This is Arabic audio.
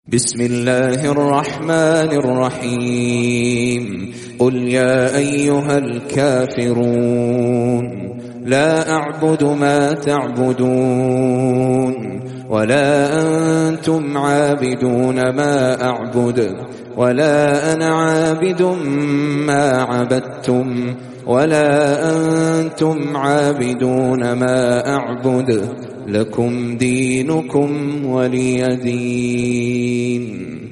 بسم الله الرحمن الرحيم قل يا أيها الكافرون لا أعبد ما تعبدون ولا أنتم عابدون ما أعبد ولا أنا عابد ما عبدتم ولا أنتم عابدون ما أعبد لكم دينكم ولي دين.